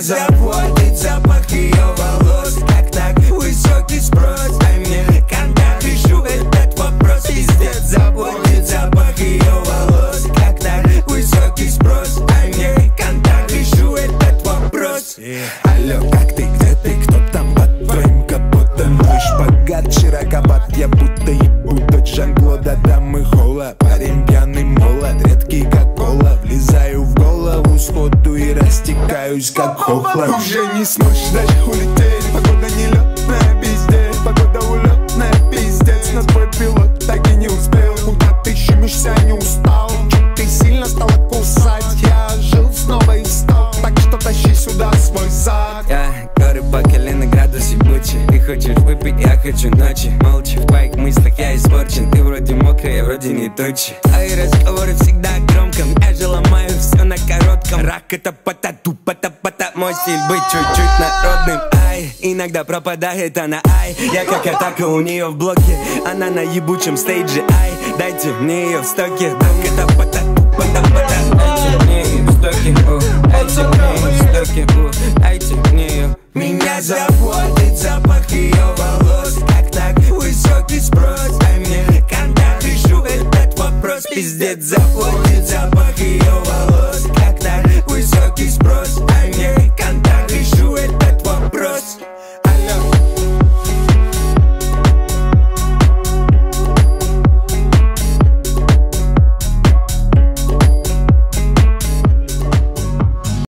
заводит запах ее волос. Как так высокий спрос? Дай мне контакт, решу этот вопрос. Пиздец, заводит запах ее волос. Как так высокий спрос? Дай мне контакт, решу этот вопрос. Алло, как ты, где ты, кто там под твоим капотом? Мой шпагат широковат, я будто ебу дочь Жан-Клода. Дамы холла, парень пьяный молод, редкий как кола. Влезаю в голову сходу и растекаюсь как хохла. Уже не сможешь дальше улететь, погода нелетная, пиздец. Погода улетная, пиздец. На твой пилот так и не успел. Куда ты щемишься, не устал? Чуть ты сильно стала кусать. Я жил снова и стал, так что тащи сюда свой зад. Горы по колено, градус ебучий. Ты хочешь выпить, я хочу ночи. Молча в твоих мыслях я испорчен. Ты вроде мокрый, я вроде не тучи. Твои разговоры всегда громко. Я же ломаю все на коротком. Рак это пата-ту, пата-пата. Мой стиль быть чуть-чуть народным. Ай, иногда пропадает она, ай. Я как атака у нее в блоке. Она на ебучем стейдже, ай. Дайте мне ее в стоке. Так это пата-ту, пата-пата. Дайте мне ее в стоке, дайте мне ее в стоке, дайте мне ее. Меня заводит запах ее волос. Как так высокий спрос? Дай мне контакт, решу этот вопрос. Пиздец, заводит запах ее